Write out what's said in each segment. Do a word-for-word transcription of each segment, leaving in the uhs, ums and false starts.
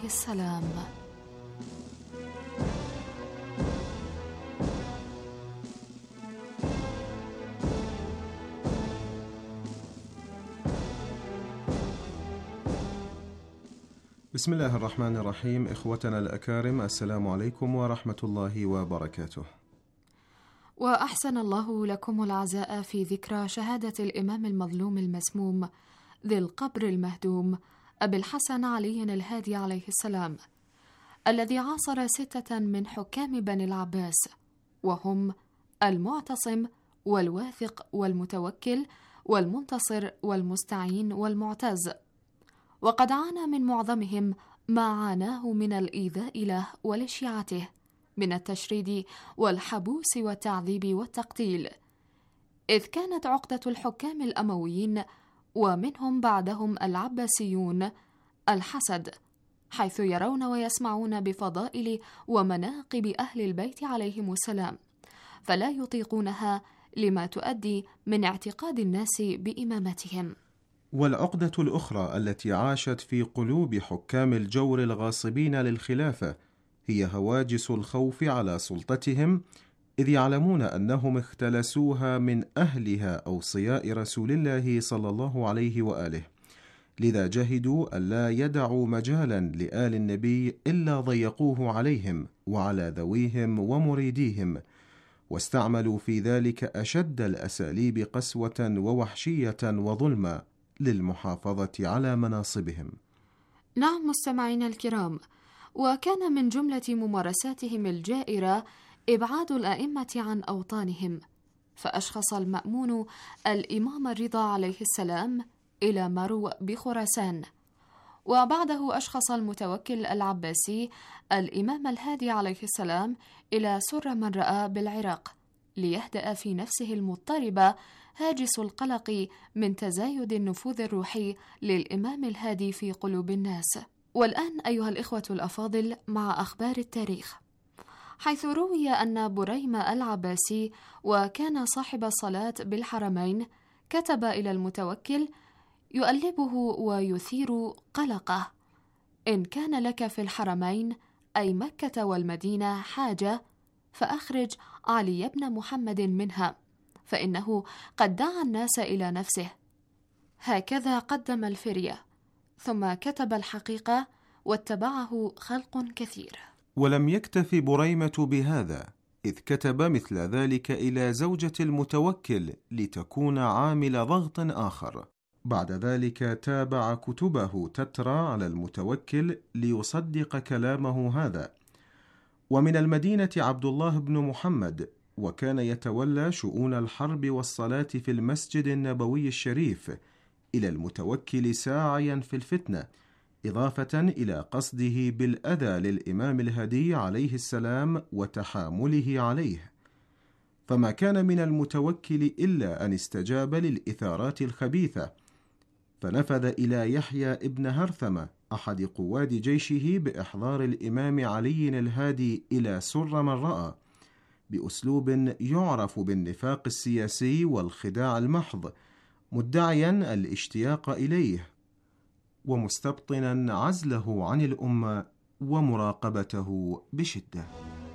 عليه السلام. بسم الله الرحمن الرحيم. إخوتنا الأكارم، السلام عليكم ورحمة الله وبركاته. وأحسن الله لكم العزاء في ذكرى شهادة الإمام المظلوم المسموم ذي القبر المهدوم أبي الحسن علي الهادي عليه السلام، الذي عاصر ستة من حكام بني العباس، وهم المعتصم والواثق والمتوكل والمنتصر والمستعين والمعتز، وقد عانى من معظمهم ما عاناه من الإيذاء له ولشيعته من التشريد والحبوس والتعذيب والتقتيل، إذ كانت عقدة الحكام الأمويين ومنهم بعدهم العباسيون الحسد، حيث يرون ويسمعون بفضائل ومناقب أهل البيت عليهم السلام، فلا يطيقونها لما تؤدي من اعتقاد الناس بإمامتهم. والعقدة الأخرى التي عاشت في قلوب حكام الجور الغاصبين للخلافة هي هواجس الخوف على سلطتهم، إذ يعلمون أنهم اختلسوها من أهلها أوصياء رسول الله صلى الله عليه وآله، لذا جهدوا ألا يدعوا مجالا لآل النبي إلا ضيقوه عليهم وعلى ذويهم ومريديهم، واستعملوا في ذلك أشد الأساليب قسوة ووحشية وظلما للمحافظة على مناصبهم. نعم مستمعين الكرام، وكان من جملة ممارساتهم الجائرة إبعاد الأئمة عن أوطانهم، فأشخص المأمون الإمام الرضا عليه السلام إلى مرو بخراسان، وبعده أشخص المتوكل العباسي الإمام الهادي عليه السلام إلى سر من رأى بالعراق، ليهدأ في نفسه المضطربة هاجس القلق من تزايد النفوذ الروحي للإمام الهادي في قلوب الناس. والآن أيها الإخوة الأفاضل مع أخبار التاريخ، حيث روي أن بريم العباسي، وكان صاحب الصلاة بالحرمين، كتب إلى المتوكل يؤلبه ويثير قلقه: إن كان لك في الحرمين أي مكة والمدينة حاجة فأخرج علي بن محمد منها، فإنه قد دعا الناس إلى نفسه. هكذا قدم الفرية، ثم كتب الحقيقة واتبعه خلق كثير. ولم يكتف بريمة بهذا، إذ كتب مثل ذلك إلى زوجة المتوكل لتكون عامل ضغط آخر. بعد ذلك تابع كتبه تترى على المتوكل ليصدق كلامه هذا. ومن المدينة عبد الله بن محمد، وكان يتولى شؤون الحرب والصلاة في المسجد النبوي الشريف، إلى المتوكل ساعيا في الفتنة، إضافة إلى قصده بالأذى للإمام الهدي عليه السلام وتحامله عليه. فما كان من المتوكل إلا أن استجاب للإثارات الخبيثة، فنفذ إلى يحيى ابن هرثمة أحد قواد جيشه بإحضار الإمام علي الهادي إلى سر من رأى، بأسلوب يعرف بالنفاق السياسي والخداع المحض، مدعيا الاشتياق إليه ومستبطنا عزله عن الأمة ومراقبته بشدة.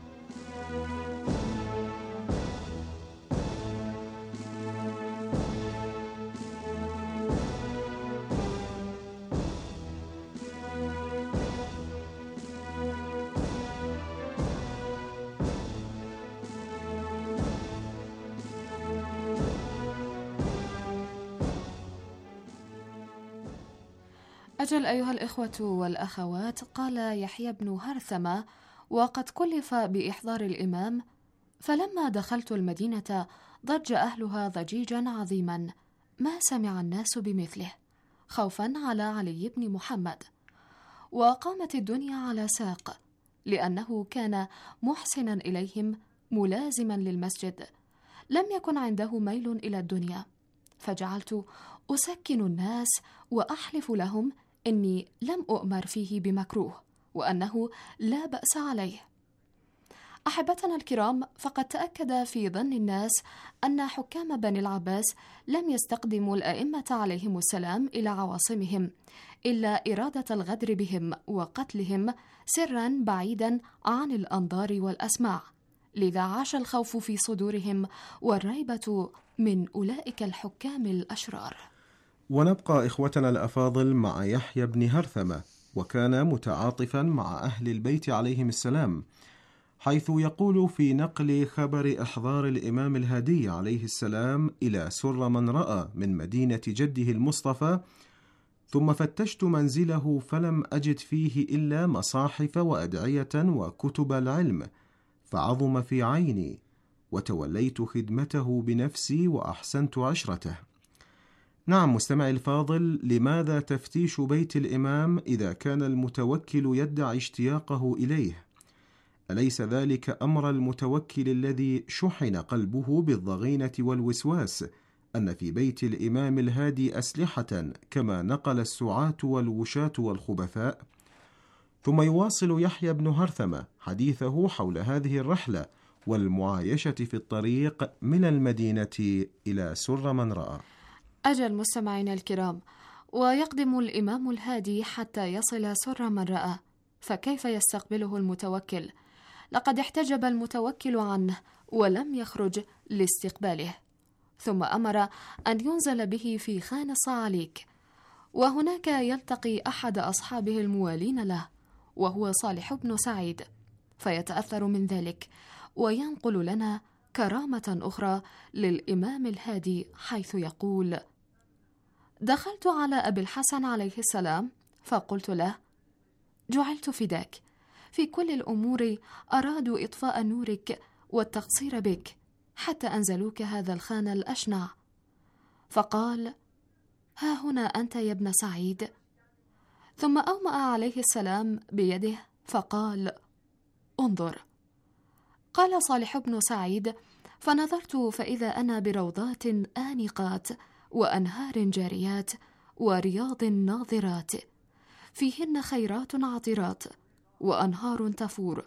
أجل أيها الإخوة والأخوات، قال يحيى بن هرثمة وقد كلف بإحضار الإمام: فلما دخلت المدينة ضج أهلها ضجيجا عظيما ما سمع الناس بمثله، خوفا على علي بن محمد، وقامت الدنيا على ساق، لأنه كان محسنا إليهم ملازما للمسجد، لم يكن عنده ميل إلى الدنيا، فجعلت أسكن الناس وأحلف لهم إني لم أؤمر فيه بمكروه، وأنه لا بأس عليه. أحبتنا الكرام، فقد تأكد في ظن الناس أن حكام بني العباس لم يستقدموا الأئمة عليهم السلام إلى عواصمهم إلا إرادة الغدر بهم وقتلهم سرا بعيدا عن الأنظار والأسماع، لذا عاش الخوف في صدورهم والريبة من أولئك الحكام الأشرار. ونبقى إخوتنا الأفاضل مع يحيى بن هرثمة، وكان متعاطفا مع أهل البيت عليهم السلام، حيث يقول في نقل خبر إحضار الإمام الهادي عليه السلام إلى سر من رأى من مدينة جده المصطفى: ثم فتشت منزله فلم أجد فيه إلا مصاحف وأدعية وكتب العلم، فعظم في عيني، وتوليت خدمته بنفسي وأحسنت عشرته. نعم مستمعي الفاضل، لماذا تفتيش بيت الإمام إذا كان المتوكل يدعي اشتياقه إليه؟ أليس ذلك أمر المتوكل الذي شحن قلبه بالضغينة والوسواس أن في بيت الإمام الهادي أسلحة كما نقل السعاة والوشاة والخبثاء؟ ثم يواصل يحيى بن هرثمة حديثه حول هذه الرحلة والمعايشة في الطريق من المدينة إلى سر من رأى. أجل مستمعينا الكرام، ويقدم الإمام الهادي حتى يصل سر من رأى، فكيف يستقبله المتوكل؟ لقد احتجب المتوكل عنه ولم يخرج لاستقباله، ثم أمر أن ينزل به في خان الصعاليك، وهناك يلتقي أحد أصحابه الموالين له وهو صالح بن سعيد، فيتأثر من ذلك وينقل لنا كرامة أخرى للإمام الهادي، حيث يقول: دخلت على أبي الحسن عليه السلام فقلت له: جعلت فداك، في كل الأمور أرادوا إطفاء نورك والتقصير بك حتى أنزلوك هذا الخان الأشنع. فقال: ها هنا أنت يا ابن سعيد. ثم أومأ عليه السلام بيده فقال: انظر. قال صالح بن سعيد: فنظرت فإذا أنا بروضات آنقات وأنهار جاريات ورياض ناظرات، فيهن خيرات عطرات وأنهار تفور،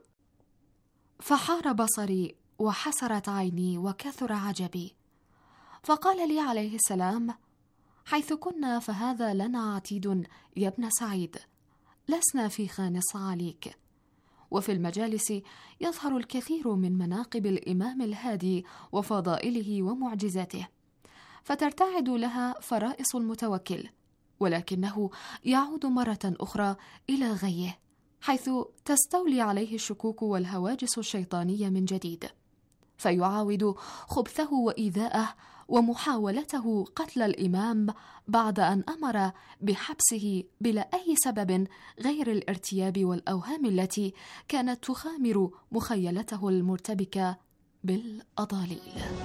فحار بصري وحسرت عيني وكثر عجبي. فقال لي عليه السلام: حيث كنا فهذا لنا عتيد يا ابن سعيد، لسنا في خان الصعاليك. وفي المجالس يظهر الكثير من مناقب الإمام الهادي وفضائله ومعجزاته، فترتعد لها فرائص المتوكل، ولكنه يعود مرة أخرى إلى غيه، حيث تستولي عليه الشكوك والهواجس الشيطانية من جديد، فيعاود خبثه وإيذاءه ومحاولته قتل الإمام بعد أن أمر بحبسه بلا أي سبب غير الارتياب والأوهام التي كانت تخامر مخيلته المرتبكة بالأضاليل.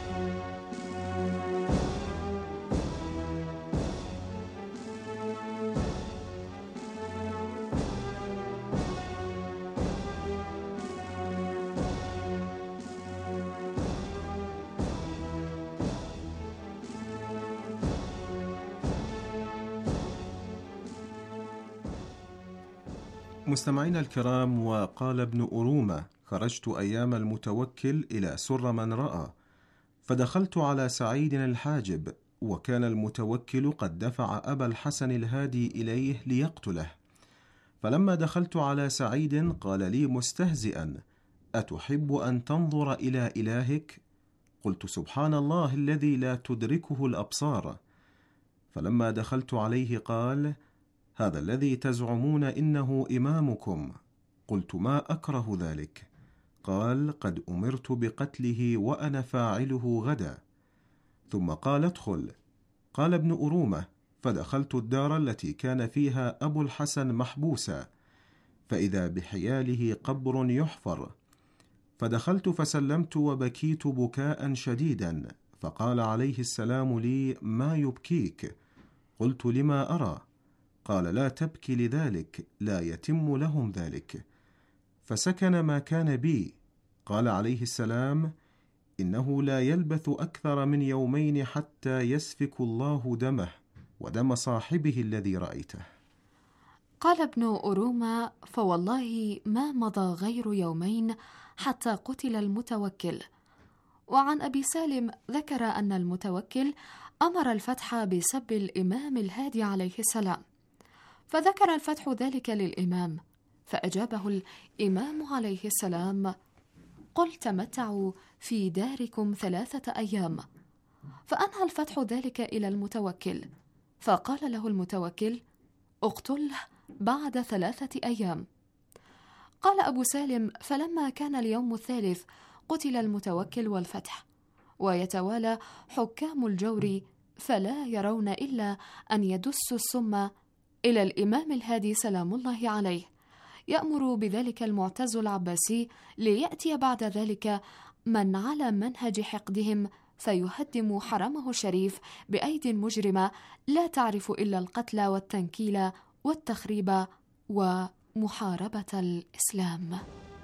مستمعينا الكرام، وقال ابن أرومة: خرجت أيام المتوكل إلى سر من رأى، فدخلت على سعيد الحاجب، وكان المتوكل قد دفع أبا الحسن الهادي إليه ليقتله. فلما دخلت على سعيد قال لي مستهزئا: أتحب أن تنظر إلى إلهك؟ قلت: سبحان الله الذي لا تدركه الأبصار. فلما دخلت عليه قال: هذا الذي تزعمون إنه إمامكم. قلت: ما أكره ذلك. قال: قد أمرت بقتله وأنا فاعله غدا. ثم قال: ادخل. قال ابن أرومة: فدخلت الدار التي كان فيها أبو الحسن محبوسا، فإذا بحياله قبر يحفر، فدخلت فسلمت وبكيت بكاء شديدا، فقال عليه السلام لي: ما يبكيك؟ قلت: لما أرى. قال: لا تبكي لذلك، لا يتم لهم ذلك. فسكن ما كان بي. قال عليه السلام: إنه لا يلبث أكثر من يومين حتى يسفك الله دمه ودم صاحبه الذي رأيته. قال ابن أرومة: فوالله ما مضى غير يومين حتى قتل المتوكل. وعن أبي سالم ذكر أن المتوكل أمر الفتح بسب الإمام الهادي عليه السلام، فذكر الفتح ذلك للإمام، فأجابه الإمام عليه السلام: قل تمتعوا في داركم ثلاثة أيام. فأنهى الفتح ذلك إلى المتوكل، فقال له المتوكل: اقتله بعد ثلاثة أيام. قال أبو سالم: فلما كان اليوم الثالث قتل المتوكل والفتح، ويتوالى حكام الجور فلا يرون إلا أن يدسوا السم إلى الإمام الهادي سلام الله عليه، يأمر بذلك المعتز العباسي، ليأتي بعد ذلك من على منهج حقدهم فيهدم حرمه الشريف بأيدي مجرمة لا تعرف إلا القتل والتنكيل والتخريب ومحاربة الإسلام.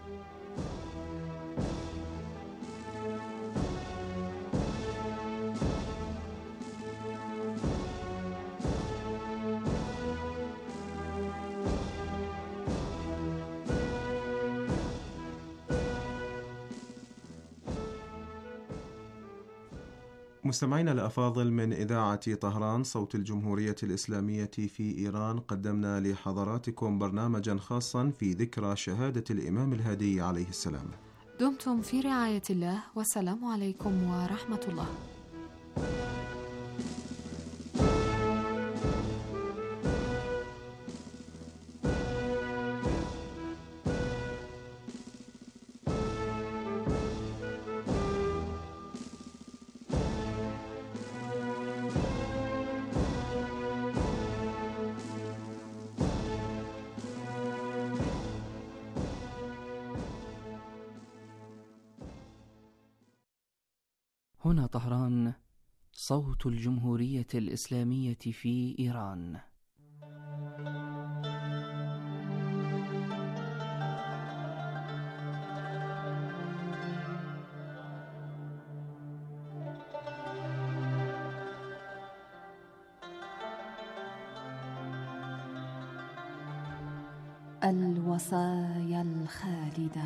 مستمعينا الأفاضل، من إذاعة طهران صوت الجمهورية الإسلامية في إيران، قدمنا لحضراتكم برنامجا خاصا في ذكرى شهادة الإمام الهادي عليه السلام. دمتم في رعاية الله، والسلام عليكم ورحمة الله. هنا طهران صوت الجمهورية الإسلامية في إيران. الوصايا الخالدة.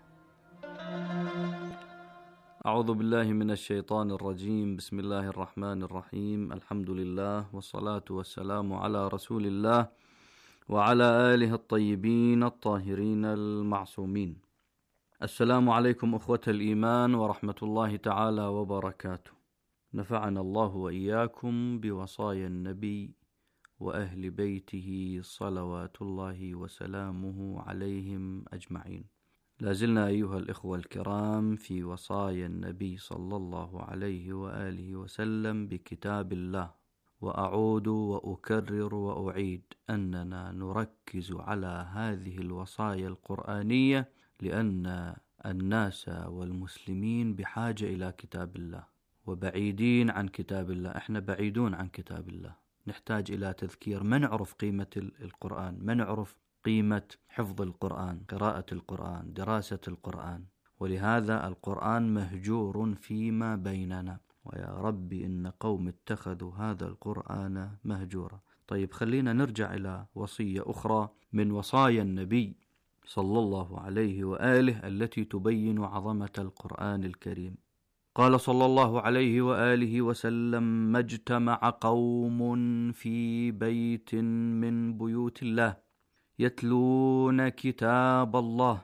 أعوذ بالله من الشيطان الرجيم. بسم الله الرحمن الرحيم. الحمد لله والصلاة والسلام على رسول الله وعلى آله الطيبين الطاهرين المعصومين. السلام عليكم أخوة الإيمان ورحمة الله تعالى وبركاته. نفعنا الله وإياكم بوصايا النبي وأهل بيته صلوات الله وسلامه عليهم أجمعين. لازلنا أيها الإخوة الكرام في وصايا النبي صلى الله عليه وآله وسلم بكتاب الله، وأعود وأكرر وأعيد أننا نركز على هذه الوصايا القرآنية لأن الناس والمسلمين بحاجة إلى كتاب الله وبعيدين عن كتاب الله. احنا بعيدون عن كتاب الله، نحتاج إلى تذكير. ما نعرف قيمة القرآن، ما نعرف قيمة حفظ القرآن، قراءة القرآن، دراسة القرآن، ولهذا القرآن مهجور فيما بيننا. ويا رب إن قوم اتخذوا هذا القرآن مهجورا. طيب، خلينا نرجع إلى وصية أخرى من وصايا النبي صلى الله عليه وآله التي تبين عظمة القرآن الكريم. قال صلى الله عليه وآله وسلم: ما اجتمع قوم في بيت من بيوت الله يتلون كتاب الله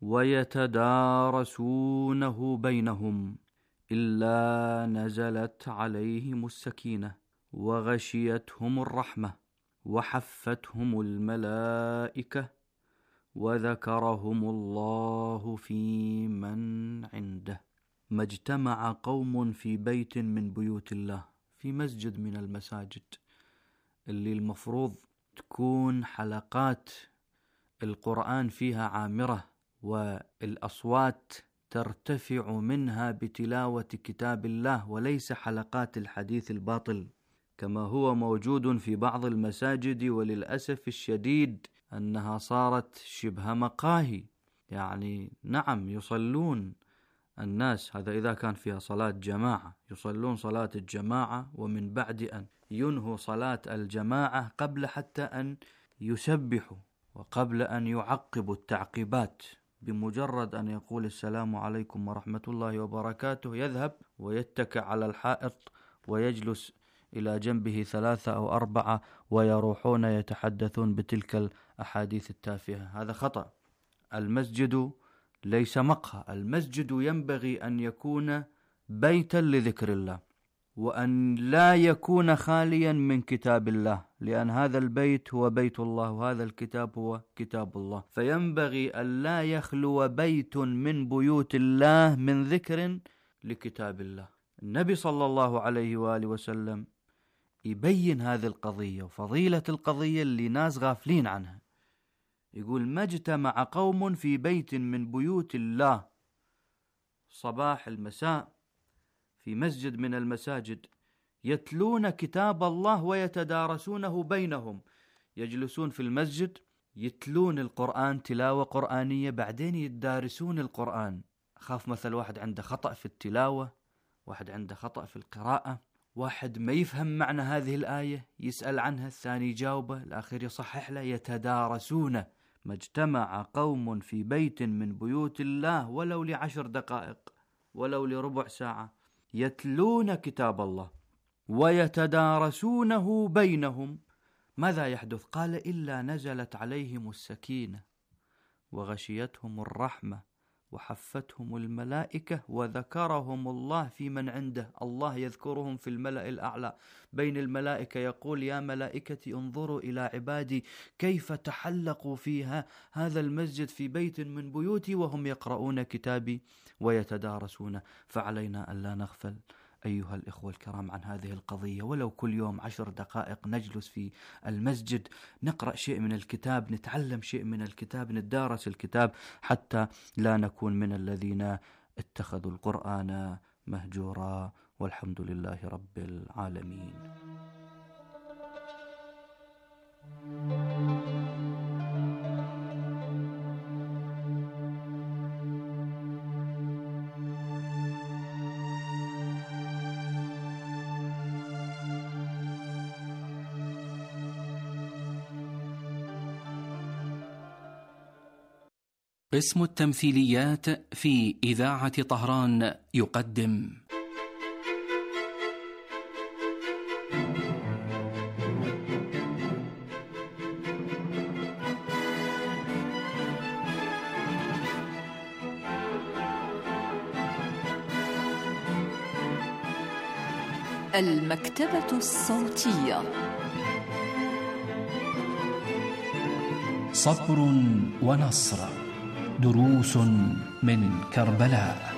ويتدارسونه بينهم إلا نزلت عليهم السكينة وغشيتهم الرحمة وحفتهم الملائكة وذكرهم الله في من عنده. ما اجتمع قوم في بيت من بيوت الله، في مسجد من المساجد اللي المفروض تكون حلقات القرآن فيها عامرة والأصوات ترتفع منها بتلاوة كتاب الله، وليس حلقات الحديث الباطل كما هو موجود في بعض المساجد. وللأسف الشديد أنها صارت شبه مقاهي. يعني نعم يصلون الناس، هذا إذا كان فيها صلاة جماعة، يصلون صلاة الجماعة، ومن بعد أن ينهوا صلاة الجماعة قبل حتى أن يسبحوا وقبل أن يعقبوا التعقيبات بمجرد أن يقول السلام عليكم ورحمة الله وبركاته يذهب ويتكئ على الحائط ويجلس إلى جنبه ثلاثة أو أربعة ويروحون يتحدثون بتلك الأحاديث التافهة. هذا خطأ. المسجد ليس مقهى، المسجد ينبغي أن يكون بيتا لذكر الله، وأن لا يكون خاليا من كتاب الله، لأن هذا البيت هو بيت الله وهذا الكتاب هو كتاب الله. فينبغي أن لا يخلو بيت من بيوت الله من ذكر لكتاب الله. النبي صلى الله عليه وآله وسلم يبين هذه القضية وفضيلة القضية اللي ناس غافلين عنها. يقول: ما اجتمع قوم في بيت من بيوت الله صباح المساء في مسجد من المساجد يتلون كتاب الله ويتدارسونه بينهم. يجلسون في المسجد يتلون القرآن تلاوة قرآنية، بعدين يتدارسون القرآن. خاف مثل واحد عنده خطأ في التلاوة، واحد عنده خطأ في القراءة، واحد ما يفهم معنى هذه الآية يسأل عنها، الثاني يجاوبه، الآخر يصحح له. يتدارسون. ما اجتمع قوم في بيت من بيوت الله ولو لعشر دقائق ولو لربع ساعة يتلون كتاب الله ويتدارسونه بينهم، ماذا يحدث؟ قال: إلا نزلت عليهم السكينة وغشيتهم الرحمة وحفتهم الملائكة وذكرهم الله في من عنده. الله يذكرهم في الملأ الأعلى بين الملائكة، يقول: يا ملائكتي انظروا إلى عبادي كيف تحلقوا فيها هذا المسجد في بيت من بيوتي وهم يقرؤون كتابي ويتدارسونه. فعلينا أن لا نغفل أيها الإخوة الكرام عن هذه القضية، ولو كل يوم عشر دقائق نجلس في المسجد نقرأ شيء من الكتاب، نتعلم شيء من الكتاب، ندارس الكتاب، حتى لا نكون من الذين اتخذوا القرآن مهجورا. والحمد لله رب العالمين. قسم التمثيليات في إذاعة طهران يقدم المكتبة الصوتية. صبر ونصر، دروس من كربلاء.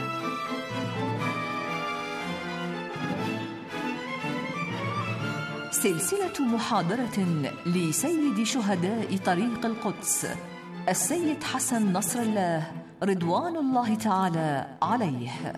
سلسلة محاضرة لسيد شهداء طريق القدس السيد حسن نصر الله رضوان الله تعالى عليه.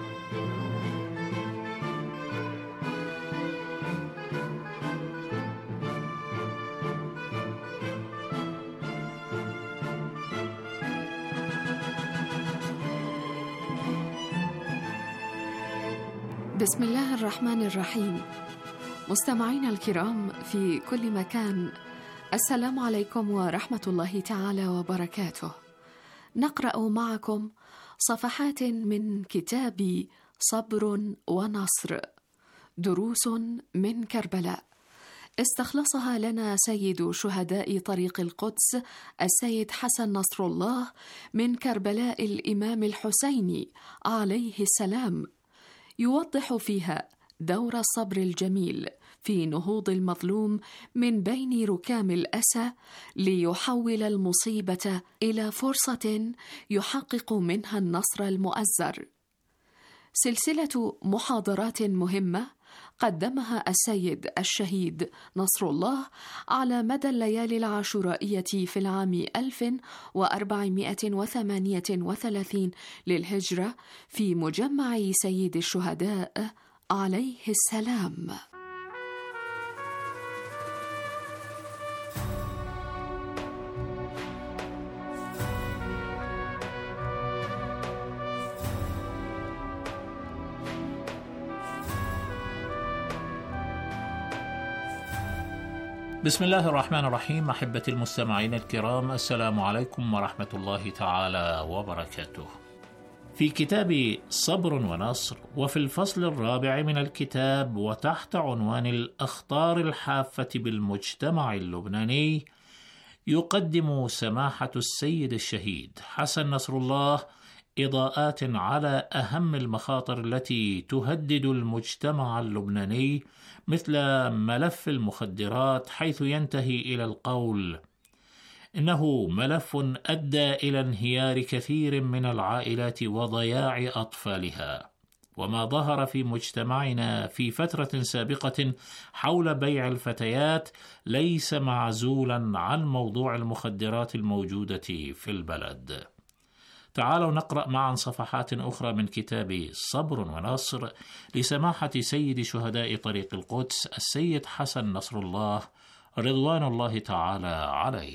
بسم الله الرحمن الرحيم. مستمعينا الكرام في كل مكان، السلام عليكم ورحمة الله تعالى وبركاته. نقرأ معكم صفحات من كتاب صبر ونصر، دروس من كربلاء، استخلصها لنا سيد شهداء طريق القدس السيد حسن نصر الله من كربلاء الإمام الحسيني عليه السلام، يوضح فيها دور الصبر الجميل في نهوض المظلوم من بين ركام الأسى ليحول المصيبة إلى فرصة يحقق منها النصر المؤزر. سلسلة محاضرات مهمة قدمها السيد الشهيد نصر الله على مدى الليالي العاشورائية في العام ألف وأربعمائة وثمانية وثلاثين للهجرة في مجمع سيد الشهداء عليه السلام. بسم الله الرحمن الرحيم. أحبتي المستمعين الكرام، السلام عليكم ورحمة الله تعالى وبركاته. في كتاب صبر ونصر، وفي الفصل الرابع من الكتاب وتحت عنوان الأخطار الحافة بالمجتمع اللبناني، يقدم سماحة السيد الشهيد حسن نصر الله إضاءات على أهم المخاطر التي تهدد المجتمع اللبناني، مثل ملف المخدرات، حيث ينتهي إلى القول إنه ملف أدى إلى انهيار كثير من العائلات وضياع أطفالها، وما ظهر في مجتمعنا في فترة سابقة حول بيع الفتيات ليس معزولا عن موضوع المخدرات الموجودة في البلد. تعالوا نقرأ معا صفحات أخرى من كتاب صبر ونصر لسماحة سيد شهداء طريق القدس السيد حسن نصر الله رضوان الله تعالى عليه.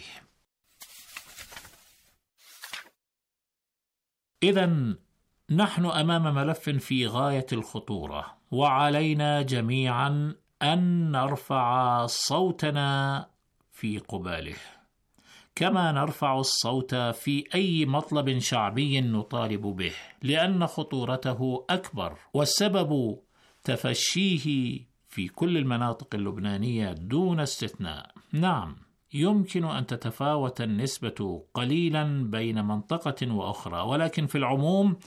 إذن نحن أمام ملف في غاية الخطورة، وعلينا جميعا أن نرفع صوتنا في قباله، كما نرفع الصوت في أي مطلب شعبي نطالب به، لأن خطورته أكبر، والسبب تفشيه في كل المناطق اللبنانية دون استثناء. نعم، يمكن أن تتفاوت النسبة قليلا بين منطقة وأخرى، ولكن في العموم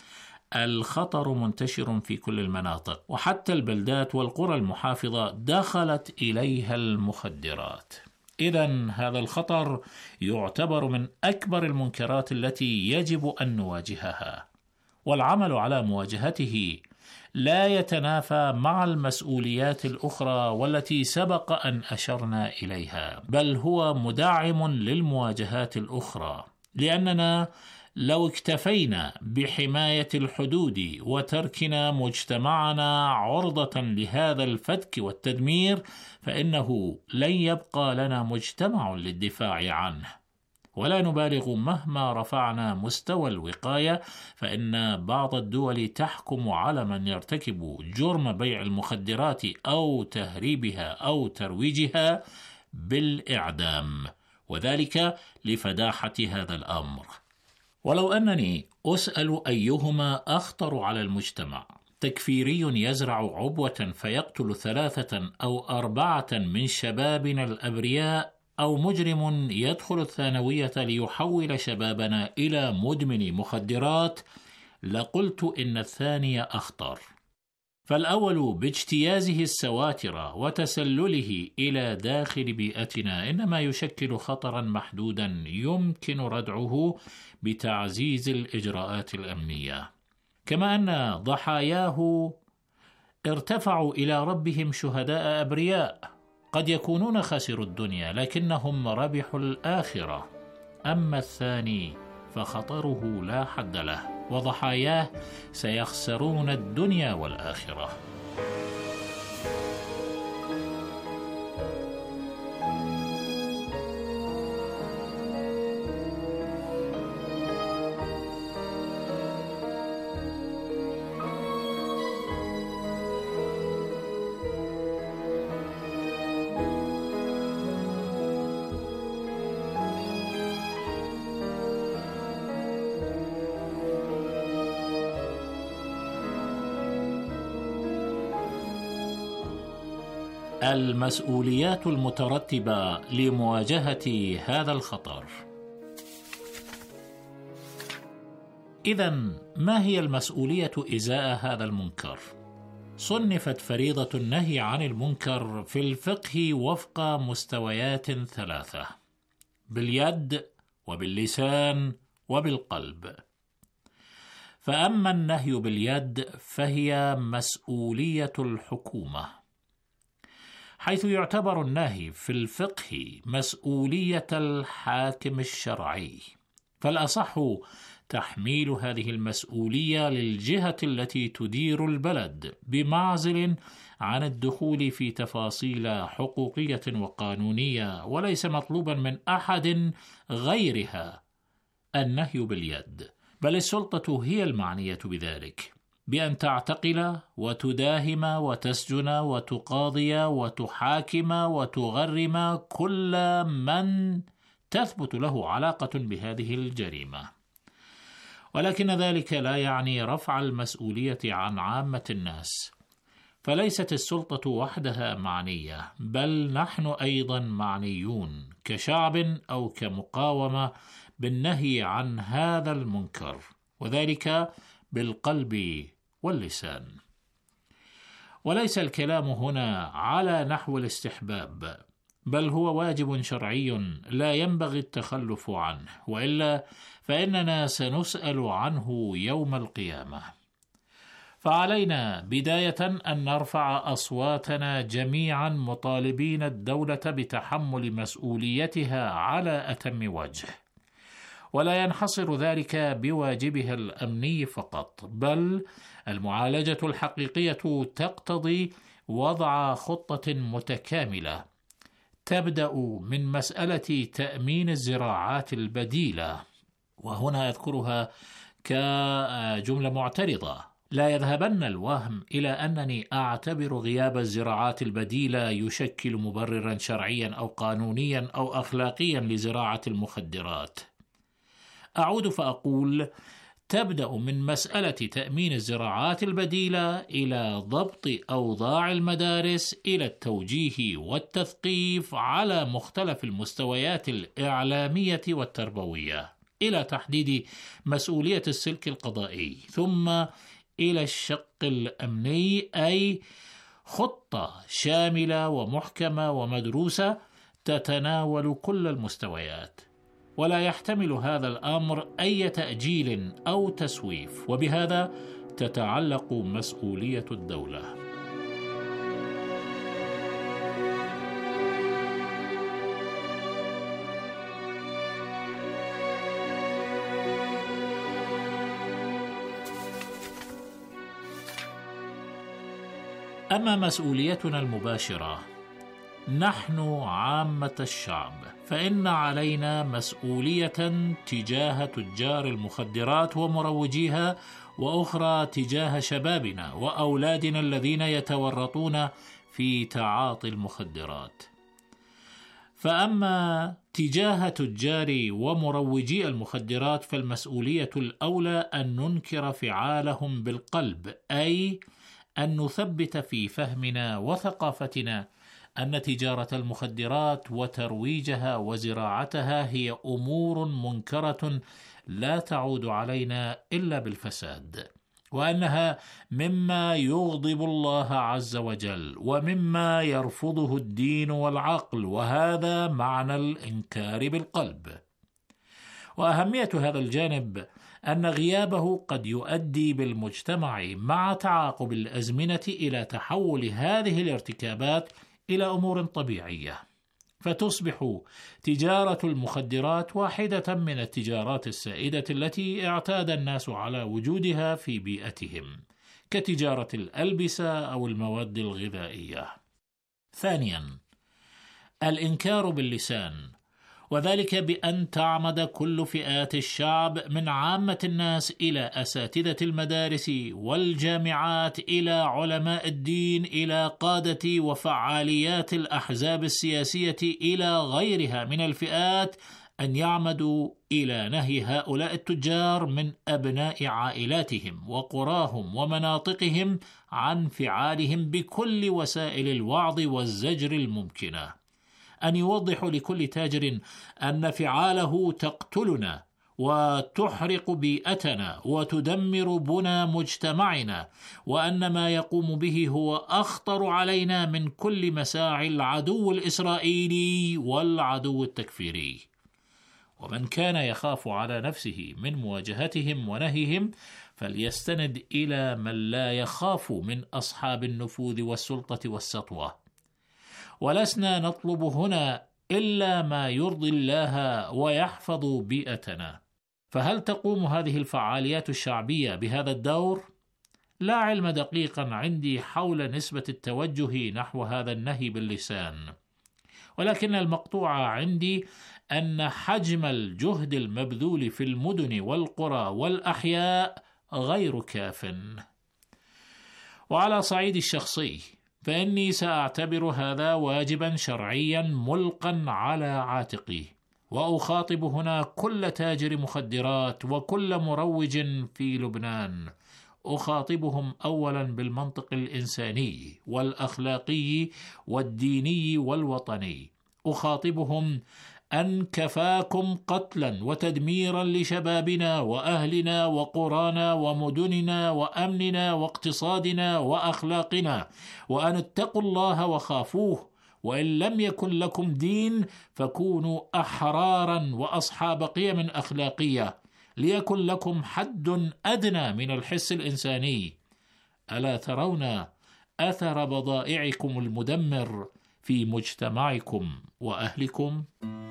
الخطر منتشر في كل المناطق، وحتى البلدات والقرى المحافظة دخلت إليها المخدرات. إذن هذا الخطر يعتبر من أكبر المنكرات التي يجب أن نواجهها، والعمل على مواجهته لا يتنافى مع المسؤوليات الأخرى والتي سبق أن أشرنا إليها، بل هو مدعم للمواجهات الأخرى، لأننا لو اكتفينا بحماية الحدود وتركنا مجتمعنا عرضة لهذا الفتك والتدمير، فإنه لن يبقى لنا مجتمع للدفاع عنه. ولا نبالغ مهما رفعنا مستوى الوقاية، فإن بعض الدول تحكم على من يرتكب جرم بيع المخدرات أو تهريبها أو ترويجها بالإعدام، وذلك لفداحة هذا الأمر. ولو أنني أسأل أيهما أخطر على المجتمع، تكفيري يزرع عبوة فيقتل ثلاثة أو أربعة من شبابنا الأبرياء، أو مجرم يدخل الثانوية ليحول شبابنا إلى مدمن مخدرات، لقلت إن الثاني أخطر. فالأول باجتيازه السواتر وتسلله إلى داخل بيئتنا إنما يشكل خطرا محدودا يمكن ردعه بتعزيز الإجراءات الأمنية، كما أن ضحاياه ارتفعوا إلى ربهم شهداء أبرياء قد يكونون خسروا الدنيا لكنهم ربحوا الآخرة. أما الثاني فخطره لا حد له، وضحاياه سيخسرون الدنيا والآخرة. المسؤوليات المترتبة لمواجهة هذا الخطر. إذن ما هي المسؤولية إزاء هذا المنكر؟ صنفت فريضة النهي عن المنكر في الفقه وفق مستويات ثلاثة: باليد وباللسان وبالقلب. فأما النهي باليد فهي مسؤولية الحكومة، حيث يعتبر النهي في الفقه مسؤولية الحاكم الشرعي، فالأصح تحميل هذه المسؤولية للجهة التي تدير البلد بمعزل عن الدخول في تفاصيل حقوقية وقانونية، وليس مطلوبا من أحد غيرها النهي باليد، بل السلطة هي المعنية بذلك، بأن تعتقل وتداهم وتسجن وتقاضي وتحاكم وتغرم كل من تثبت له علاقة بهذه الجريمة. ولكن ذلك لا يعني رفع المسؤولية عن عامة الناس، فليست السلطة وحدها معنية، بل نحن أيضا معنيون كشعب أو كمقاومة بالنهي عن هذا المنكر، وذلك بالقلب واللسان. وليس الكلام هنا على نحو الاستحباب، بل هو واجب شرعي لا ينبغي التخلف عنه، وإلا فإننا سنسأل عنه يوم القيامة. فعلينا بداية أن نرفع أصواتنا جميعا مطالبين الدولة بتحمل مسؤوليتها على أتم وجه، ولا ينحصر ذلك بواجبها الأمني فقط، بل المعالجة الحقيقية تقتضي وضع خطة متكاملة تبدأ من مسألة تأمين الزراعات البديلة، وهنا أذكرها كجملة معترضة. لا يذهبن الوهم إلى أنني أعتبر غياب الزراعات البديلة يشكل مبررا شرعيا أو قانونيا أو أخلاقيا لزراعة المخدرات. أعود فأقول تبدأ من مسألة تأمين الزراعات البديلة إلى ضبط أوضاع المدارس، إلى التوجيه والتثقيف على مختلف المستويات الإعلامية والتربوية، إلى تحديد مسؤولية السلك القضائي، ثم إلى الشق الأمني، أي خطة شاملة ومحكمة ومدروسة تتناول كل المستويات، ولا يحتمل هذا الأمر أي تأجيل أو تسويف، وبهذا تتعلق مسؤولية الدولة. أما مسؤوليتنا المباشرة نحن عامة الشعب، فإن علينا مسؤولية تجاه تجار المخدرات ومروجيها، وأخرى تجاه شبابنا وأولادنا الذين يتورطون في تعاطي المخدرات. فأما تجاه تجار ومروجي المخدرات فالمسؤولية الأولى أن ننكر فعالهم بالقلب، أي أن نثبت في فهمنا وثقافتنا أن تجارة المخدرات وترويجها وزراعتها هي أمور منكرة لا تعود علينا إلا بالفساد، وأنها مما يغضب الله عز وجل ومما يرفضه الدين والعقل، وهذا معنى الإنكار بالقلب. وأهمية هذا الجانب أن غيابه قد يؤدي بالمجتمع مع تعاقب الأزمنة إلى تحول هذه الارتكابات إلى أمور طبيعية، فتصبح تجارة المخدرات واحدة من التجارات السائدة التي اعتاد الناس على وجودها في بيئتهم، كتجارة الألبسة أو المواد الغذائية. ثانياً، الإنكار باللسان، وذلك بأن تعمد كل فئات الشعب من عامة الناس إلى أساتذة المدارس والجامعات، إلى علماء الدين، إلى قادة وفعاليات الأحزاب السياسية، إلى غيرها من الفئات، أن يعمدوا إلى نهي هؤلاء التجار من أبناء عائلاتهم وقراهم ومناطقهم عن فعالهم بكل وسائل الوعظ والزجر الممكنة. أن يوضحوا لكل تاجر أن فعاله تقتلنا وتحرق بيئتنا وتدمر بنى مجتمعنا، وأن ما يقوم به هو أخطر علينا من كل مساعي العدو الإسرائيلي والعدو التكفيري. ومن كان يخاف على نفسه من مواجهتهم ونهيهم فليستند إلى من لا يخاف من أصحاب النفوذ والسلطة والسطوة. ولسنا نطلب هنا إلا ما يرضي الله ويحفظ بيئتنا. فهل تقوم هذه الفعاليات الشعبية بهذا الدور؟ لا علم دقيقا عندي حول نسبة التوجه نحو هذا النهي باللسان، ولكن المقطوع عندي أن حجم الجهد المبذول في المدن والقرى والأحياء غير كاف. وعلى صعيد الشخصي فإني سأعتبر هذا واجبا شرعيا ملقا على عاتقي، وأخاطب هنا كل تاجر مخدرات وكل مروج في لبنان. أخاطبهم أولا بالمنطق الإنساني والأخلاقي والديني والوطني. أخاطبهم أن كفاكم قتلا وتدميرا لشبابنا وأهلنا وقرانا ومدننا وأمننا واقتصادنا وأخلاقنا، وأن اتقوا الله وخافوه، وإن لم يكن لكم دين فكونوا أحرارا وأصحاب قيم أخلاقية، ليكن لكم حد أدنى من الحس الإنساني. ألا ترون أثر بضائعكم المدمر في مجتمعكم وأهلكم؟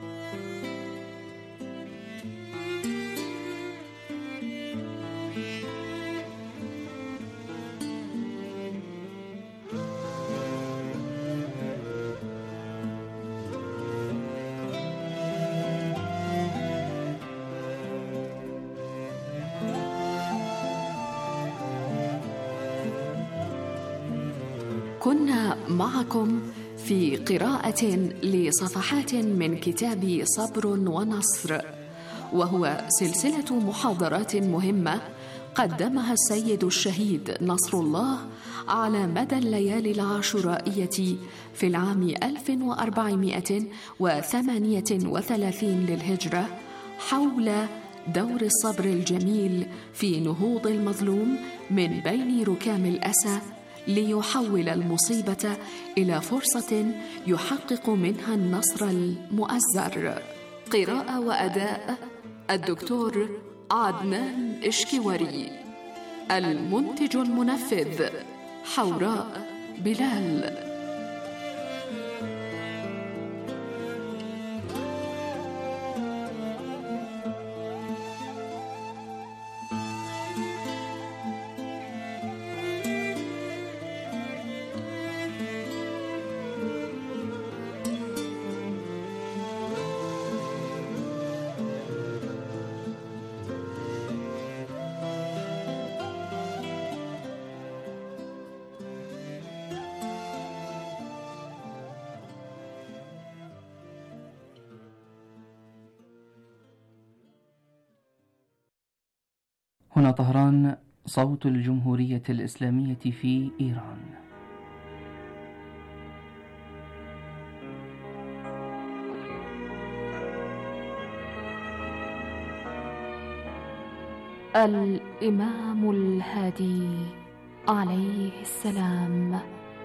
كنا معكم في قراءة لصفحات من كتاب صبر ونصر، وهو سلسلة محاضرات مهمة قدمها السيد الشهيد نصر الله على مدى الليالي العاشورائية في العام ألف وأربعمائة وثمانية وثلاثين للهجرة، حول دور الصبر الجميل في نهوض المظلوم من بين ركام الأسى، ليحول المصيبة إلى فرصة يحقق منها النصر المؤزر. قراءة وأداء الدكتور عدنان إشكواري. المنتج المنفذ حوراء بلال. هنا طهران، صوت الجمهورية الإسلامية في إيران. الإمام الهادي عليه السلام.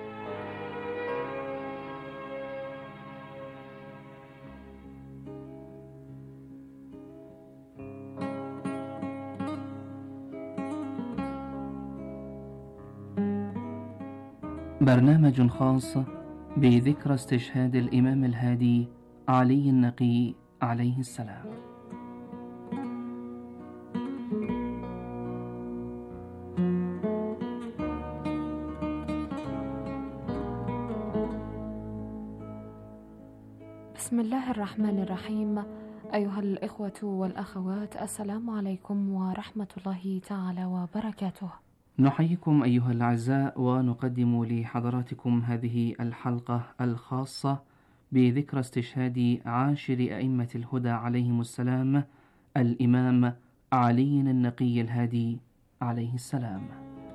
برنامج خاص بذكرى استشهاد الإمام الهادي علي النقي عليه السلام. بسم الله الرحمن الرحيم. أيها الإخوة والأخوات، السلام عليكم ورحمة الله تعالى وبركاته. نحييكم أيها الأعزاء، ونقدم لحضراتكم هذه الحلقة الخاصة بذكرى استشهاد عاشر أئمة الهدى عليهم السلام، الإمام علي النقي الهادي عليه السلام.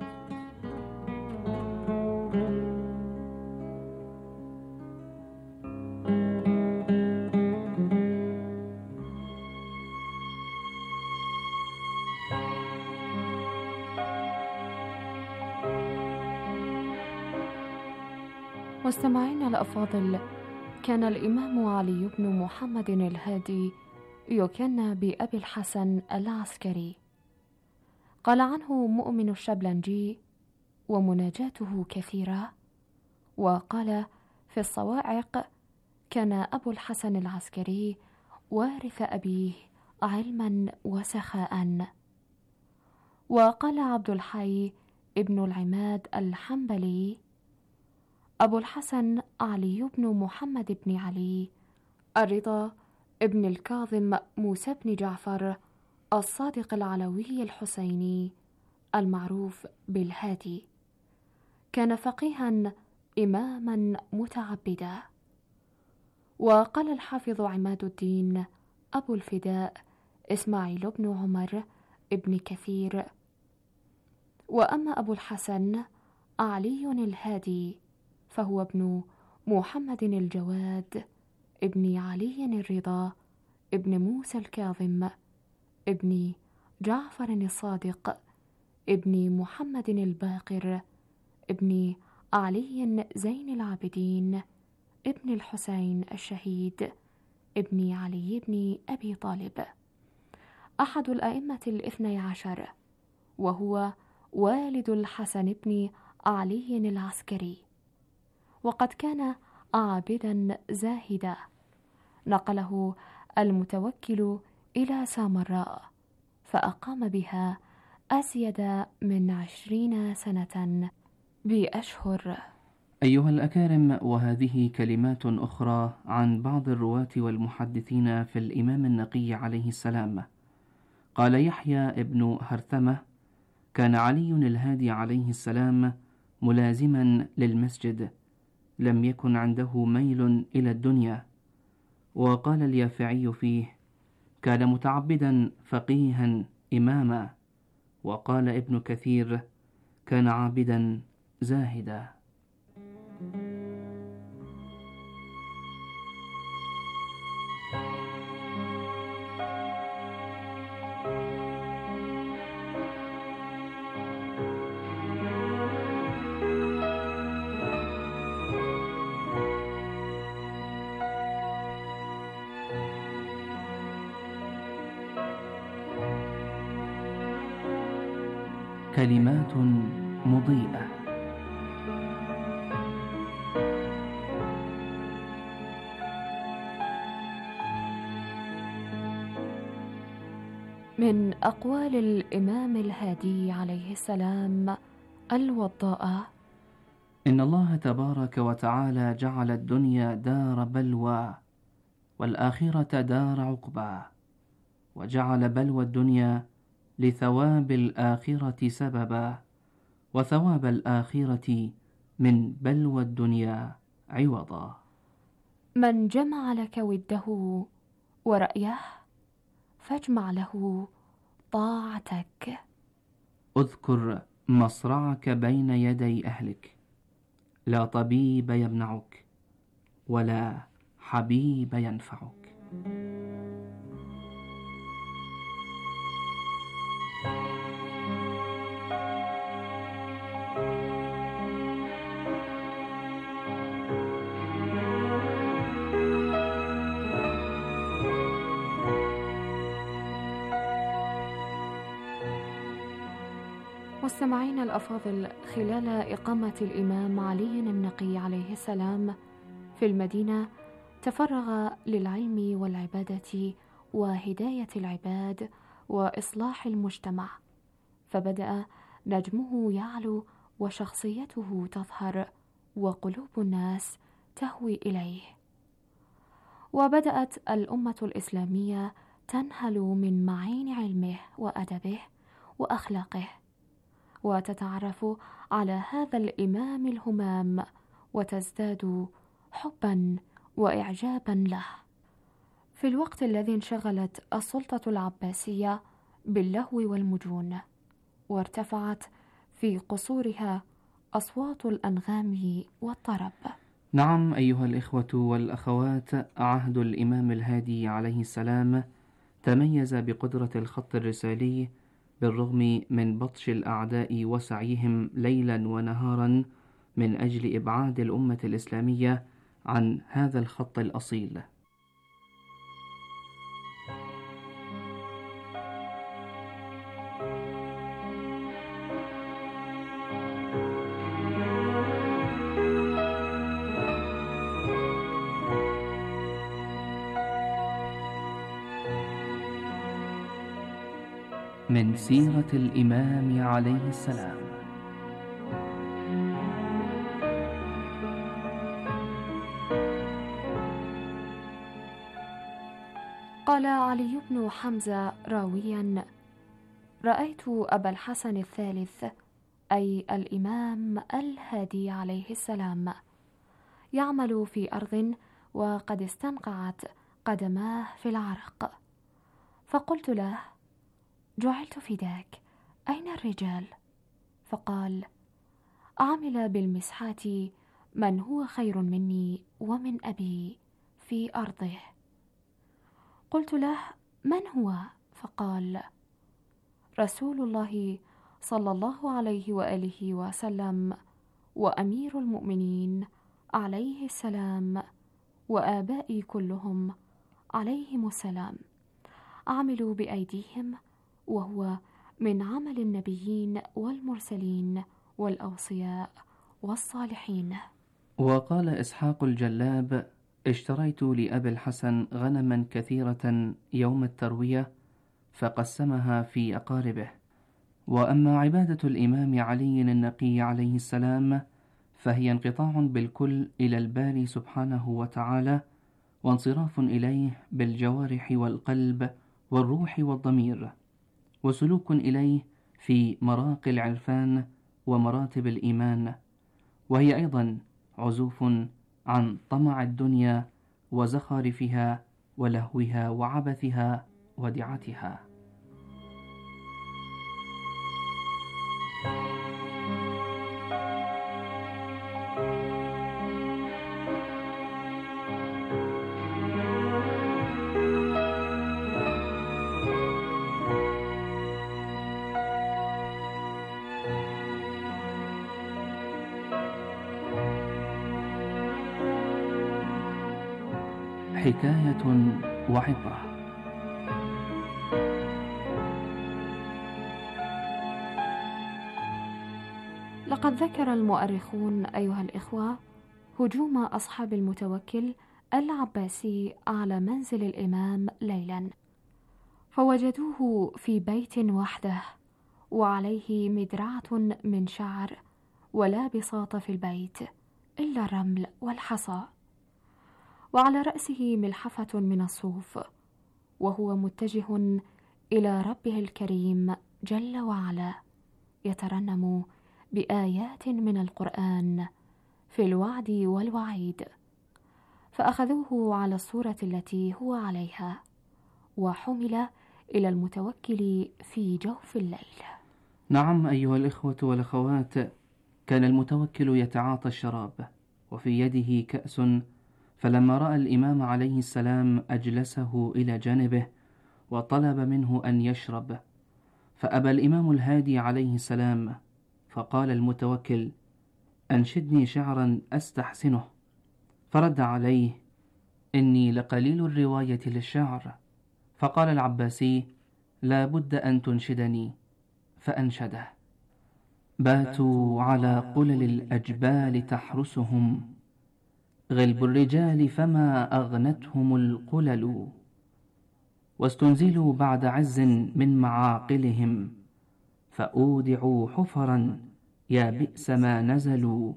مستمعينا الأفاضل، كان الإمام علي بن محمد الهادي يكنى بأبي الحسن العسكري. قال عنه مؤمن الشبلنجي ومناجاته كثيرة، وقال في الصواعق: كان أبو الحسن العسكري وارث أبيه علما وسخاء. وقال عبد الحي ابن العماد الحنبلي: أبو الحسن علي بن محمد بن علي الرضا ابن الكاظم موسى بن جعفر الصادق العلوي الحسيني المعروف بالهادي. كان فقيها إماما متعبدا. وقال الحافظ عماد الدين أبو الفداء إسماعيل بن عمر ابن كثير: وأما أبو الحسن علي الهادي فهو ابن محمد الجواد ابن علي الرضا ابن موسى الكاظم ابن جعفر الصادق ابن محمد الباقر ابن علي زين العابدين ابن الحسين الشهيد ابن علي بن أبي طالب، أحد الأئمة الاثني عشر، وهو والد الحسن بن علي العسكري، وقد كان عابدا زاهدا. نقله المتوكل إلى سامراء فأقام بها أزيد من عشرين سنة بأشهر. أيها الأكارم، وهذه كلمات أخرى عن بعض الرواة والمحدثين في الإمام النقي عليه السلام. قال يحيى ابن هرثمة: كان علي الهادي عليه السلام ملازما للمسجد، لم يكن عنده ميل إلى الدنيا. وقال اليافعي فيه: كان متعبدا فقيها إماما. وقال ابن كثير: كان عابدا زاهدا. كلمات مضيئة. من أقوال الإمام الهادي عليه السلام الوضاءة: إن الله تبارك وتعالى جعل الدنيا دار بلوى والآخرة دار عقبى، وجعل بلوى الدنيا لثواب الآخرة سببا، وثواب الآخرة من بلوى الدنيا عوضا. من جمع لك وده ورأيه فاجمع له طاعتك. اذكر مصرعك بين يدي أهلك، لا طبيب يمنعك ولا حبيب ينفعك. مستمعين الأفاضل، خلال إقامة الإمام علي النقي عليه السلام في المدينة تفرغ للعلم والعبادة وهداية العباد وإصلاح المجتمع، فبدأ نجمه يعلو وشخصيته تظهر وقلوب الناس تهوي إليه، وبدأت الأمة الإسلامية تنهل من معين علمه وأدبه وأخلاقه، وتتعرف على هذا الإمام الهمام وتزداد حبا وإعجابا له. في الوقت الذي انشغلت السلطة العباسية باللهو والمجون، وارتفعت في قصورها أصوات الأنغام والطرب. نعم أيها الإخوة والأخوات، عهد الإمام الهادي عليه السلام تميز بقدرة الخط الرسالي بالرغم من بطش الأعداء وسعيهم ليلا ونهارا من أجل إبعاد الأمة الإسلامية عن هذا الخط الأصيل. من سيرة الإمام عليه السلام. قال علي بن حمزة راويا: رأيت أبا الحسن الثالث أي الإمام الهادي عليه السلام، يعمل في أرض وقد استنقعت قدماه في العرق. فقلت له: جعلت فداك، أين الرجال؟ فقال: عمل بالمسحات من هو خير مني ومن أبي في أرضه. قلت له: من هو؟ فقال: رسول الله صلى الله عليه وآله وسلم، وأمير المؤمنين عليه السلام، وآبائي كلهم عليهم السلام، عملوا بأيديهم، وهو من عمل النبيين والمرسلين والأوصياء والصالحين. وقال إسحاق الجلاب: اشتريت لأبي الحسن غنما كثيرة يوم التروية فقسمها في أقاربه. وأما عبادة الإمام علي النقي عليه السلام فهي انقطاع بالكل إلى الباري سبحانه وتعالى، وانصراف إليه بالجوارح والقلب والروح والضمير، وسلوك إليه في مراقي العرفان ومراتب الإيمان، وهي أيضا عزوف عن طمع الدنيا وزخارفها ولهوها وعبثها ودعتها. حكاية وعبرة. لقد ذكر المؤرخون أيها الإخوة هجوم أصحاب المتوكل العباسي على منزل الإمام ليلا، فوجدوه في بيت وحده، وعليه مدرعة من شعر، ولا بساط في البيت إلا الرمل والحصى، وعلى رأسه ملحفة من الصوف، وهو متجه إلى ربه الكريم جل وعلا، يترنم بآيات من القرآن في الوعد والوعيد. فأخذوه على الصورة التي هو عليها، وحمل إلى المتوكل في جوف الليل. نعم أيها الإخوة والأخوات، كان المتوكل يتعاطى الشراب وفي يده كأس، فلما رأى الإمام عليه السلام أجلسه إلى جانبه وطلب منه أن يشرب، فأبى الإمام الهادي عليه السلام، فقال المتوكل: أنشدني شعرا أستحسنه. فرد عليه: إني لقليل الرواية للشعر. فقال العباسي: لا بد أن تنشدني. فأنشده: باتوا على قلل الأجبال تحرسهم، غلب الرجال فما أغنتهم القلل، واستنزلوا بعد عز من معاقلهم، فأودعوا حفرا يا بئس ما نزلوا.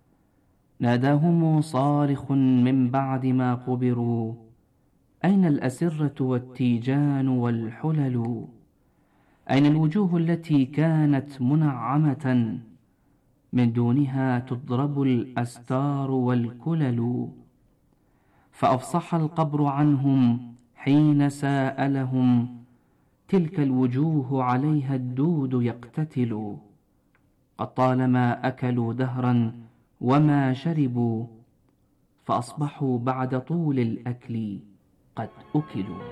ناداهم صارخ من بعد ما قبروا: أين الأسرة والتيجان والحلل؟ أين الوجوه التي كانت منعمة، من دونها تضرب الأستار والكلل؟ فأفصح القبر عنهم حين ساءلهم، تلك الوجوه عليها الدود يقتتل. قد طالما أكلوا دهرا وما شربوا، فأصبحوا بعد طول الأكل قد أكلوا.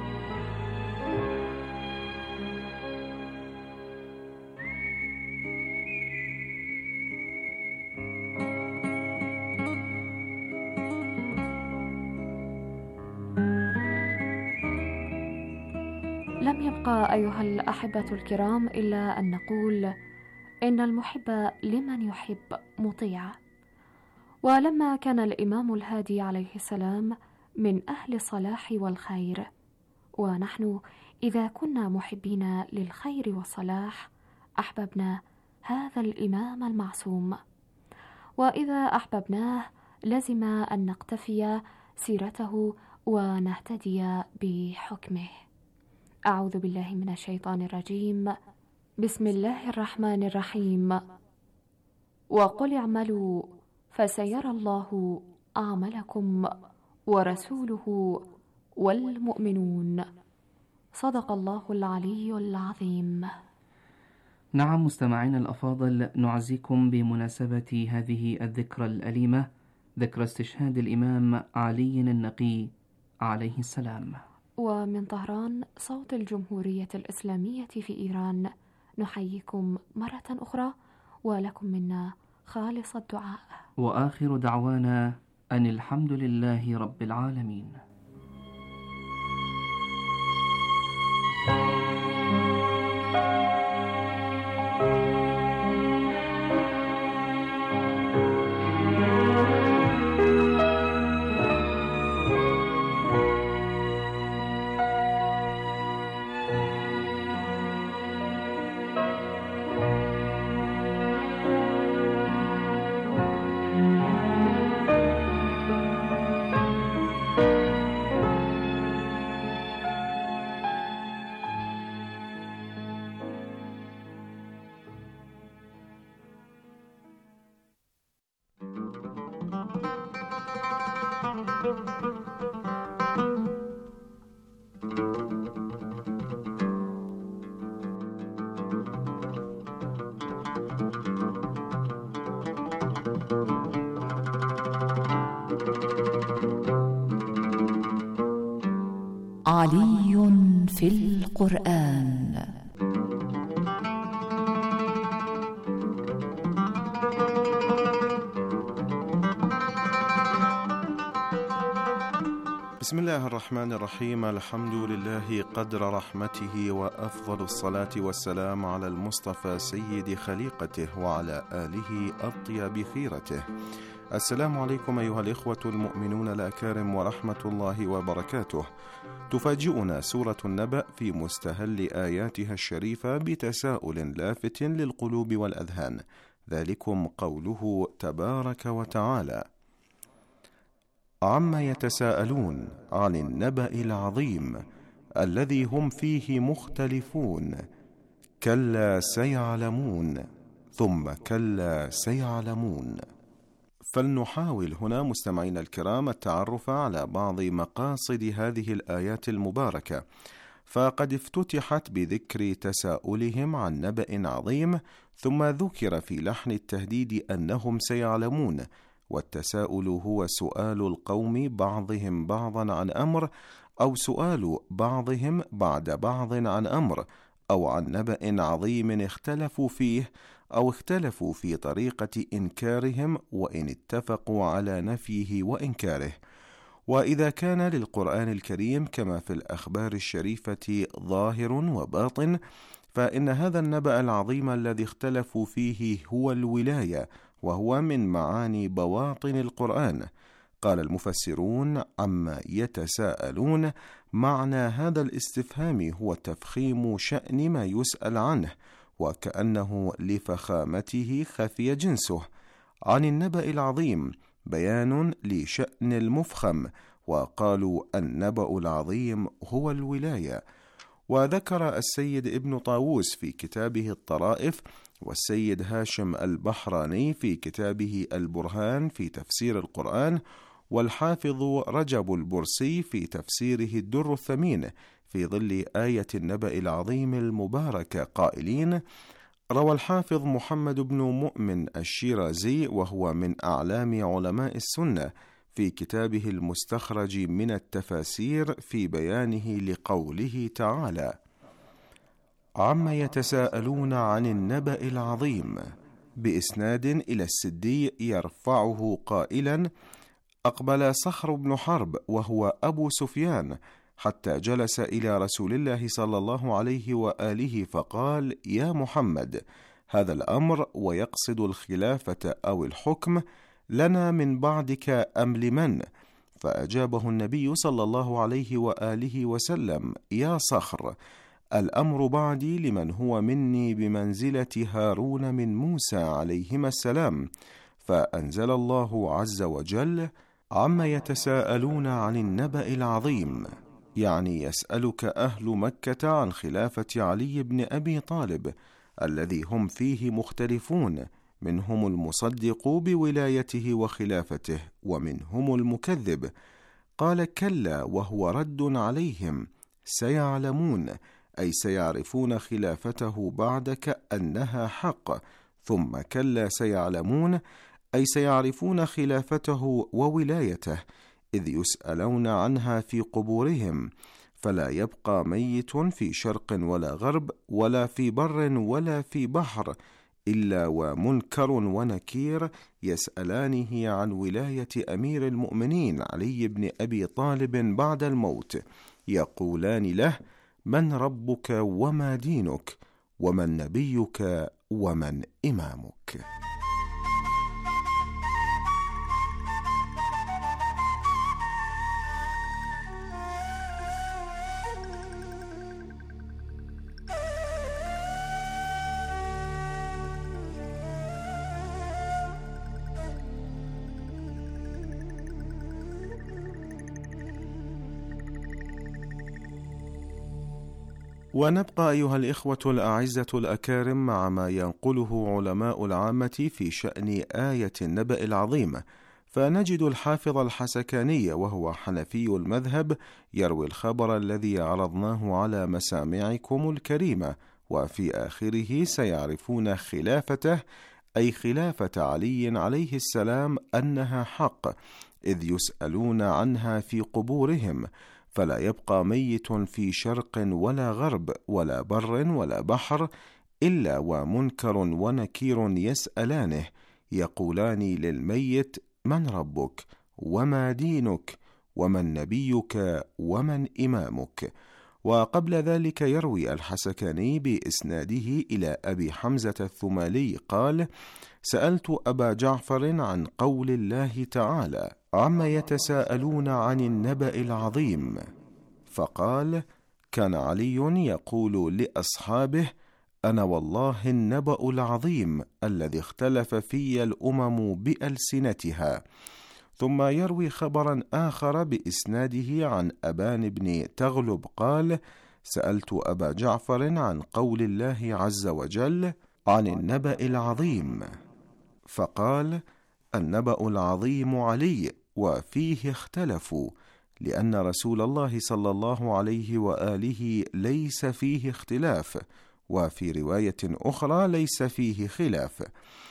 لم يبقى أيها الأحبة الكرام إلا أن نقول إن المحب لمن يحب مطيع. ولما كان الإمام الهادي عليه السلام من أهل الصلاح والخير، ونحن إذا كنا محبين للخير والصلاح أحببنا هذا الإمام المعصوم، وإذا أحببناه لزم أن نقتفي سيرته ونهتدي بحكمه. أعوذ بالله من الشيطان الرجيم. بسم الله الرحمن الرحيم. وقل اعملوا فسيرى الله أعمالكم ورسوله والمؤمنون. صدق الله العلي العظيم. نعم مستمعين الأفاضل، نعزيكم بمناسبة هذه الذكرى الأليمة، ذكرى استشهاد الإمام علي النقي عليه السلام. ومن طهران صوت الجمهورية الإسلامية في إيران نحييكم مرة أخرى، ولكم منا خالص الدعاء، وآخر دعوانا أن الحمد لله رب العالمين. علي في القرآن. بسم الله الرحمن الرحيم. الحمد لله قدر رحمته، وأفضل الصلاة والسلام على المصطفى سيد خليقته وعلى آله أطيب خيرته. السلام عليكم أيها الإخوة المؤمنون الأكارم ورحمة الله وبركاته. تفاجئنا سورة النبأ في مستهل آياتها الشريفة بتساؤل لافت للقلوب والأذهان، ذلكم قوله تبارك وتعالى: عما يتساءلون عن النبأ العظيم الذي هم فيه مختلفون كلا سيعلمون ثم كلا سيعلمون. فلنحاول هنا مستمعينا الكرام التعرف على بعض مقاصد هذه الآيات المباركة، فقد افتتحت بذكر تساؤلهم عن نبأ عظيم، ثم ذكر في لحن التهديد أنهم سيعلمون، والتساؤل هو سؤال القوم بعضهم بعضا عن أمر، أو سؤال بعضهم بعد بعض عن أمر، أو عن نبأ عظيم اختلفوا فيه، أو اختلفوا في طريقة إنكارهم وإن اتفقوا على نفيه وإنكاره. وإذا كان للقرآن الكريم كما في الأخبار الشريفة ظاهر وباطن، فإن هذا النبأ العظيم الذي اختلفوا فيه هو الولاية، وهو من معاني بواطن القرآن. قال المفسرون: عما يتساءلون، معنى هذا الاستفهام هو تفخيم شأن ما يسأل عنه، وكأنه لفخامته خفي جنسه. عن النبأ العظيم بيان لشأن المفخم، وقالوا النبأ العظيم هو الولاية. وذكر السيد ابن طاووس في كتابه الطرائف، والسيد هاشم البحراني في كتابه البرهان في تفسير القرآن، والحافظ رجب البرسي في تفسيره الدر الثمين في ظل آية النبأ العظيم المباركة قائلين: روى الحافظ محمد بن مؤمن الشيرازي، وهو من أعلام علماء السنة، في كتابه المستخرج من التفاسير في بيانه لقوله تعالى: عما يتساءلون عن النبأ العظيم، بإسناد إلى السدي يرفعه قائلا: أقبل صخر بن حرب وهو أبو سفيان حتى جلس إلى رسول الله صلى الله عليه وآله فقال: يا محمد، هذا الأمر، ويقصد الخلافة أو الحكم، لنا من بعدك أم لمن؟ فأجابه النبي صلى الله عليه وآله وسلم: يا صخر، الأمر بعدي لمن هو مني بمنزلة هارون من موسى عليهما السلام. فأنزل الله عز وجل: عما يتساءلون عن النبأ العظيم، يعني يسألك أهل مكة عن خلافة علي بن أبي طالب الذي هم فيه مختلفون، منهم المصدق بولايته وخلافته ومنهم المكذب. قال: كلا، وهو رد عليهم. سيعلمون، أي سيعرفون خلافته بعدك أنها حق، ثم كلا سيعلمون، أي سيعرفون خلافته وولايته، إذ يسألون عنها في قبورهم، فلا يبقى ميت في شرق ولا غرب ولا في بر ولا في بحر إلا ومنكر ونكير يسألانه عن ولاية أمير المؤمنين علي بن أبي طالب بعد الموت، يقولان له: من ربك وما دينك ومن نبيك ومن إمامك. ونبقى أيها الإخوة الأعزة الأكارم مع ما ينقله علماء العامة في شأن آية النبأ العظيم، فنجد الحافظ الحسكاني وهو حنفي المذهب يروي الخبر الذي عرضناه على مسامعكم الكريمة، وفي آخره: سيعرفون خلافته، أي خلافة علي عليه السلام، أنها حق، إذ يسألون عنها في قبورهم، فلا يبقى ميت في شرق ولا غرب ولا بر ولا بحر إلا ومنكر ونكير يسألانه، يقولان للميت: من ربك وما دينك ومن نبيك ومن إمامك. وقبل ذلك يروي الحسكاني بإسناده إلى أبي حمزة الثمالي قال: سألت أبا جعفر عن قول الله تعالى: عما يتساءلون عن النبأ العظيم، فقال: كان علي يقول لأصحابه: أنا والله النبأ العظيم الذي اختلف في الأمم بألسنتها. ثم يروي خبرا آخر بإسناده عن أبان بن تغلب قال: سألت أبا جعفر عن قول الله عز وجل عن النبأ العظيم، فقال: النبأ العظيم علي، وفيه اختلفوا، لأن رسول الله صلى الله عليه وآله ليس فيه اختلاف، وفي رواية أخرى ليس فيه خلاف.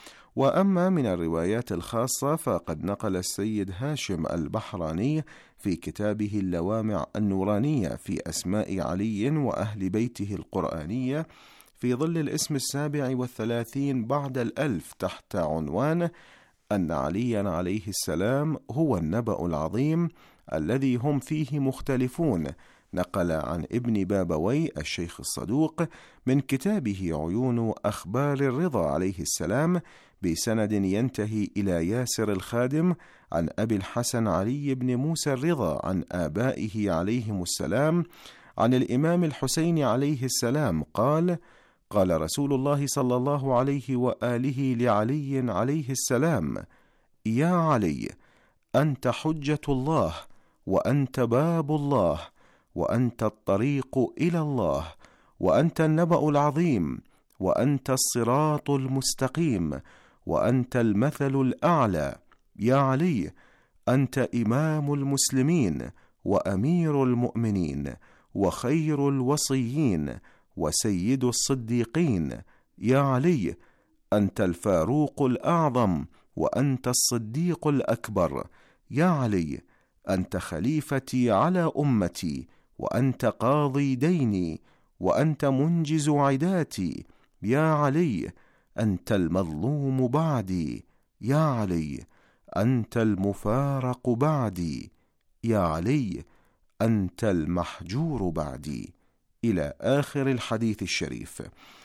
وأما من الروايات الخاصة فقد نقل السيد هاشم البحراني في كتابه اللوامع النورانية في أسماء علي وأهل بيته القرآنية في ظل الاسم السابع والثلاثين بعد الألف تحت عنوان أن عليا عليه السلام هو النبأ العظيم الذي هم فيه مختلفون، نقل عن ابن بابوي الشيخ الصدوق من كتابه عيون أخبار الرضا عليه السلام بسند ينتهي إلى ياسر الخادم عن أبي الحسن علي بن موسى الرضا عن آبائه عليهم السلام عن الإمام الحسين عليه السلام قال: قال رسول الله صلى الله عليه وآله لعلي عليه السلام: يا علي، أنت حجة الله، وأنت باب الله، وأنت الطريق إلى الله، وأنت النبأ العظيم، وأنت الصراط المستقيم، وأنت المثل الأعلى. يا علي، أنت إمام المسلمين وأمير المؤمنين وخير الوصيين وسيد الصديقين. يا علي، أنت الفاروق الأعظم، وأنت الصديق الأكبر. يا علي، أنت خليفتي على أمتي، وأنت قاضي ديني، وأنت منجز عداتي. يا علي، أنت المظلوم بعدي. يا علي، أنت المفارق بعدي. يا علي، أنت المحجور بعدي، إلى آخر الحديث الشريف.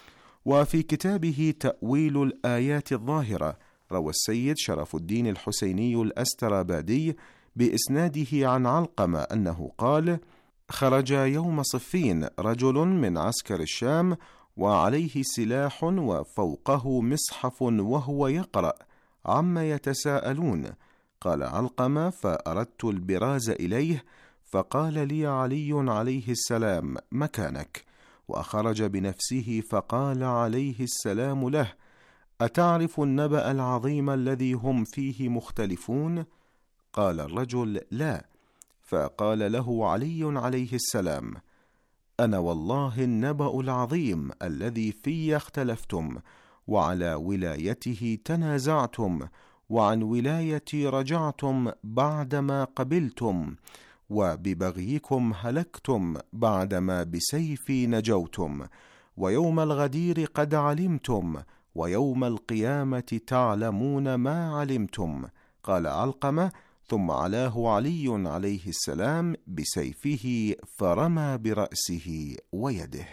وفي كتابه تأويل الآيات الظاهرة روى السيد شرف الدين الحسيني الأسترابادي بإسناده عن علقمة أنه قال: خرج يوم صفين رجل من عسكر الشام وعليه سلاح وفوقه مصحف وهو يقرأ: عما يتساءلون. قال علقمة: فأردت البراز إليه، فقال لي علي عليه السلام: مكانك. وخرج بنفسه فقال عليه السلام له: أتعرف النبأ العظيم الذي هم فيه مختلفون؟ قال الرجل: لا. فقال له علي عليه السلام: أنا والله النبأ العظيم الذي في اختلفتم، وعلى ولايته تنازعتم، وعن ولايتي رجعتم بعدما قبلتم، وببغيكم هلكتم بعدما بسيفي نجوتم، ويوم الغدير قد علمتم، ويوم القيامة تعلمون ما علمتم. قال علقمة: ثم علاه علي عليه السلام بسيفه فرمى برأسه ويده.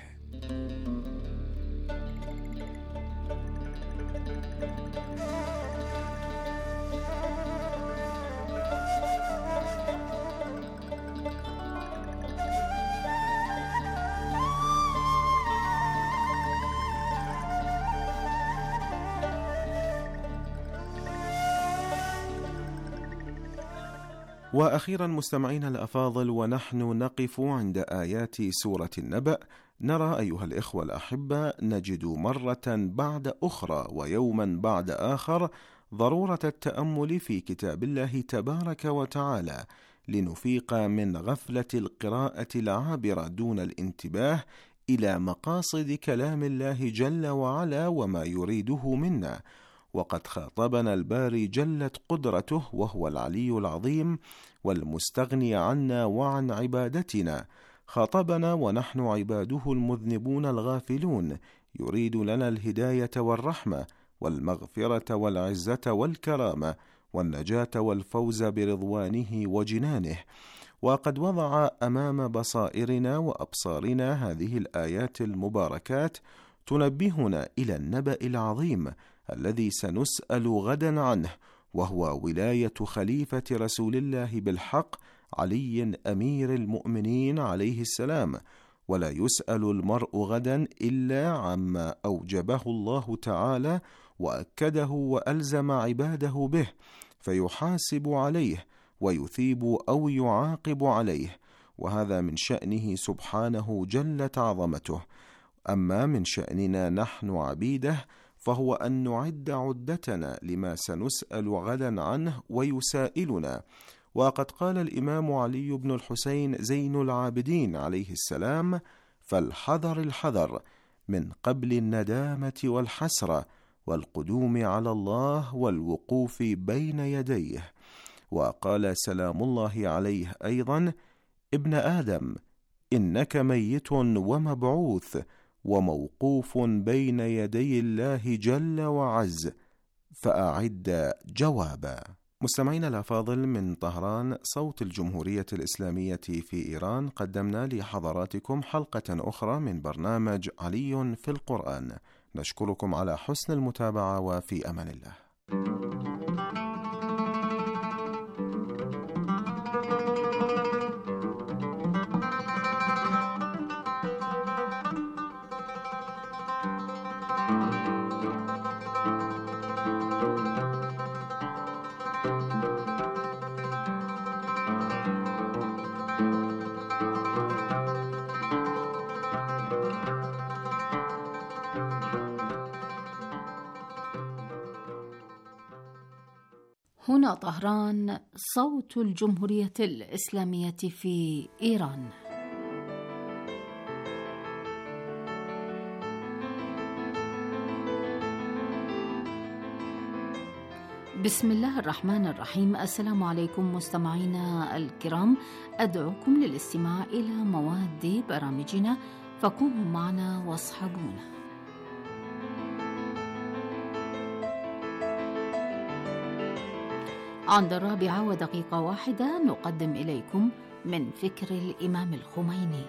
وأخيرا مستمعين الأفاضل، ونحن نقف عند آيات سورة النبأ، نرى أيها الإخوة الأحبة نجد مرة بعد أخرى ويوما بعد آخر ضرورة التأمل في كتاب الله تبارك وتعالى، لنفيق من غفلة القراءة العابرة دون الانتباه إلى مقاصد كلام الله جل وعلا وما يريده منا. وقد خاطبنا الباري جلت قدرته وهو العلي العظيم والمستغني عنا وعن عبادتنا، خاطبنا ونحن عباده المذنبون الغافلون، يريد لنا الهداية والرحمة والمغفرة والعزة والكرامة والنجاة والفوز برضوانه وجنانه. وقد وضع أمام بصائرنا وأبصارنا هذه الآيات المباركات تنبهنا إلى النبأ العظيم الذي سنسأل غدا عنه، وهو ولاية خليفة رسول الله بالحق علي أمير المؤمنين عليه السلام. ولا يسأل المرء غدا إلا عما أوجبه الله تعالى وأكده وألزم عباده به، فيحاسب عليه ويثيب أو يعاقب عليه، وهذا من شأنه سبحانه جلت عظمته. أما من شأننا نحن عبيده فهو أن نعد عدتنا لما سنسأل غدا عنه ويسائلنا. وقد قال الإمام علي بن الحسين زين العابدين عليه السلام: فالحذر الحذر من قبل الندامة والحسرة والقدوم على الله والوقوف بين يديه. وقال سلام الله عليه أيضا: ابن آدم إنك ميت ومبعوث وموقوف بين يدي الله جل وعز، فأعد جوابا. مستمعين الأفاضل، من طهران صوت الجمهورية الإسلامية في إيران، قدمنا لحضراتكم حلقة أخرى من برنامج علي في القرآن. نشكركم على حسن المتابعة، وفي أمان الله. هنا طهران صوت الجمهورية الإسلامية في إيران. بسم الله الرحمن الرحيم. السلام عليكم مستمعينا الكرام، أدعوكم للاستماع إلى مواد برامجنا، فكونوا معنا واصحبونا. عند الرابعة ودقيقة واحدة نقدم إليكم من فكر الإمام الخميني.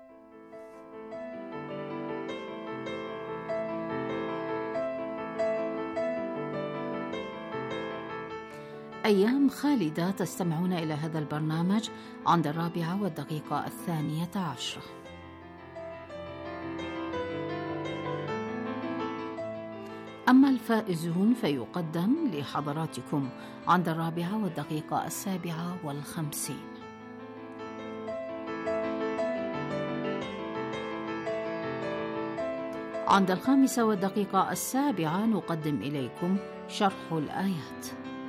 أيام خالدة. تستمعون إلى هذا البرنامج عند الرابعة والدقيقة الثانية عشرة. أما الفائزون فيقدم لحضراتكم عند الرابعة والدقيقة السابعة والخمسين. عند الخامسة والدقيقة السابعة نقدم إليكم شرح الآيات.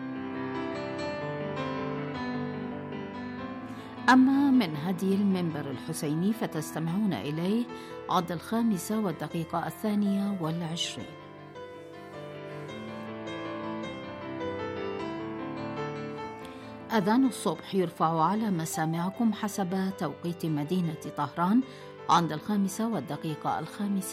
أما من هدي المنبر الحسيني فتستمعون إليه عند الخامسة والدقيقة الثانية والعشرين. أذان الصبح يرفع على مسامعكم حسب توقيت مدينة طهران عند الخامسة والدقيقة الخامسة